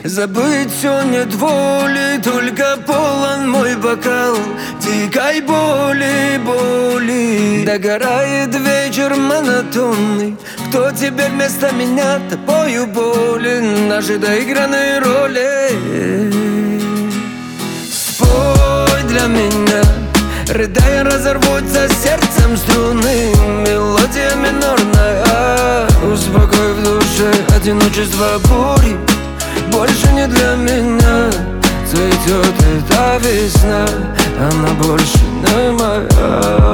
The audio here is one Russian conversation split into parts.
Забыть все нет воли, только полон мой бокал дикой боли, боли. Догорает вечер монотонный. Кто теперь вместо меня тобою болен? Наши доигранные роли. Спой для меня, рыдая разорвутся сердцем струны. Мелодия минорная, успокой в душе одиночество бури. Больше не для меня цветет эта весна, она больше не моя.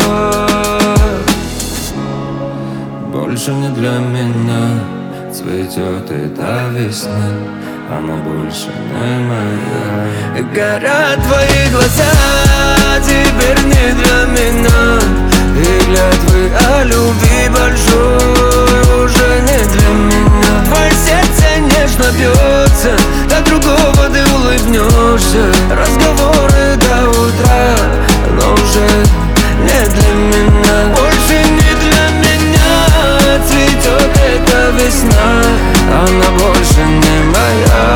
Больше не для меня цветет эта весна, она больше не моя. Горят твои глаза, теперь не для меня. И клятвы о любви большой уже не для меня. Твое сердце нежно бьется, до другого ты улыбнешься. Разговоры до утра, но уже не для меня. Больше не для меня цветет эта весна, она больше не моя.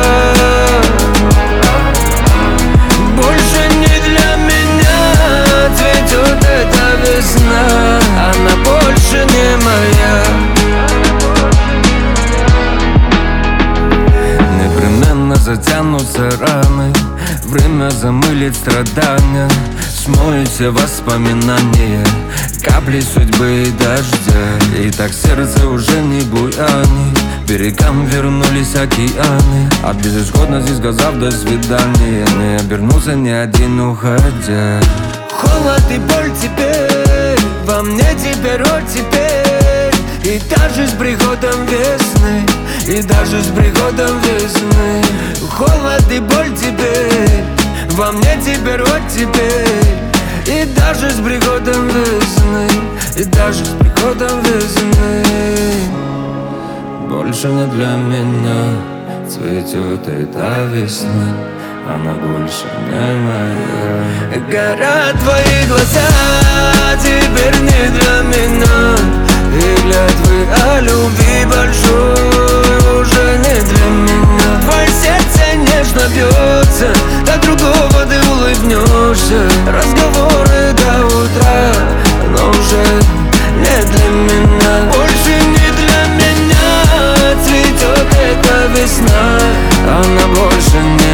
Больше не для меня цветет эта весна, она больше не моя. Непременно затянутся раны, время замылит страдания, смоет все воспоминания капли судьбы и дождя. И так сердце уже не буянит, к берегам вернулись океаны. От безысходности сказав до свидания, не обернулся ни один уходя. Холод и боль теперь во мне, теперь теперь. И даже с приходом весны, и даже с приходом весны. Холод и боль теперь во мне, теперь теперь. И даже с приходом весны, и даже с приходом весны. Больше не для меня цветет эта весна, она больше не моя. Горят твои глаза, теперь не для меня. И клятвы о любви большой уже не для меня. Твое сердце нежно бьется, до другого ты улыбнешься. Разговоры до утра, но уже не для меня. Больше не для меня цветет эта весна, она больше не